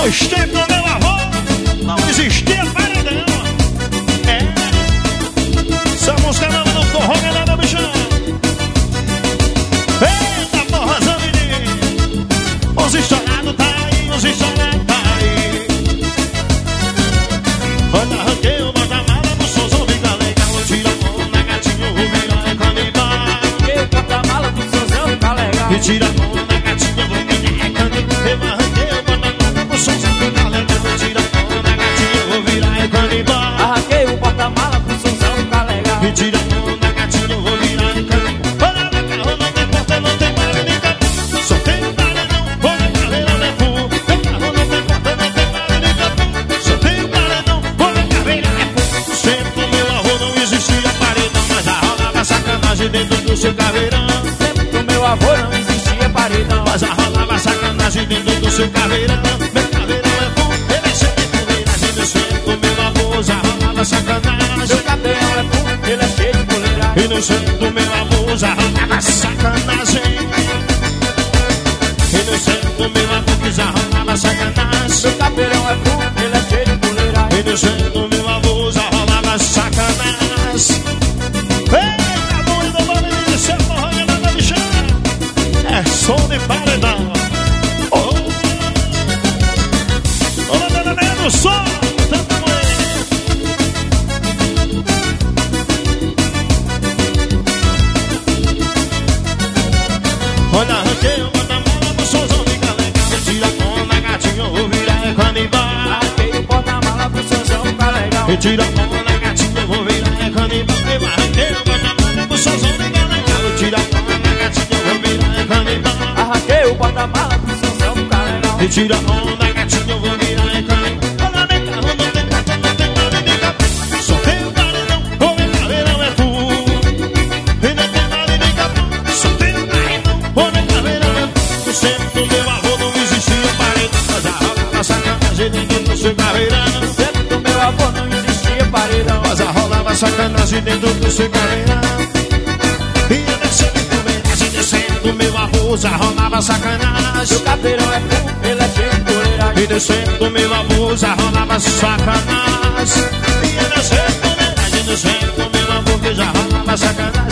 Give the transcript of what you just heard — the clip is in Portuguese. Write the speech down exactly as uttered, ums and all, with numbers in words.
Nos tempos do meu avô não existia paredão. É, essa música não do forró, galera, bichão. Eita, porrazão, menino. Os estourados tá aí, os estourados tá aí. Olha, arranquei o bota-mala do somzão, fica legal. Eu tiro a mão na gatinha, vou virar é canibal. Arranquei o bota-mala do somzão, fica legal. E tira a mão na gatinha, vou virar é canibal. Eu arranquei o bota-mala do somzão, fica legal. Eu tiro a mão na gatinha, vou virar é canibal. Arranquei o bota-mala do somzão, fica legal. E tira a mão na gatinha, vou virar é canibal. Olha, meu carro não tem porta, não tem barra nem capô. Só tem um paredão, olha, carreira não é full. Meu carro não tem porta, não tem barra nem capô. Só tem um paredão, olha, carreira é full. Sempre do meu avô não existia paredão, mas já rolava sacanagem dentro do seu caveirão. Sempre do meu avô não existia paredão, Mas já rolava sacanagem dentro do seu caveirão. Meu caveirão é full, ele é cheio de fuleiragem. No centro do meu avô já rolava sacanagem. meu caveirão é full, ele é cheio de fuleiragem. E no centro do meu avô já rolava sacanagem. E no centro do meu avô que já rolava sacanagem. Meu caveirão é full, ele é cheio de fuleiragem. E no centro do meu avô já rolava sacanagem. Eita, bom, e do nome de seu porra, galera, bichão. É som de paredão. Oh, olha, dona Neia do som, tanto moleque. Olha, arranquei o bota-mala do somzão, fica legal. Eu tiro a mão na gatinha, vou virar é canibal. Arranquei o bota-mala do somzão, fica legal. Eu tiro a mão na gatinha, vou virar é canibal. Eu arranquei o bota-mala do somzão, fica legal. Eu tiro a mão na gatinha, vou virar é canibal. Arranquei o bota-mala do somzão, fica legal. Eu tiro a mão na gatinha, vou virar é canibal. Olha, meu carro não tem porta, não tem barra nem capô. Só tem um paredão, o meu caveirão é full. E não tem barra nem capô. Só tem um paredão, o meu caveirão é full. No centro do meu avô não existia paredão, mas já rolava sacanagem dentro do seu caveirão. Sempre do meu avô não existia paredão, Mas já rolava sacanagem dentro do seu caveirão. E eu descendo de fuleiragem, descendo do meu avô já rolava sacanagem. meu caveirão é full, ele é cheio de fuleiragem. E descendo do meu avô já rolava sacanagem. E eu descendo de fuleiragem, descendo do meu avô que já rolava sacanagem.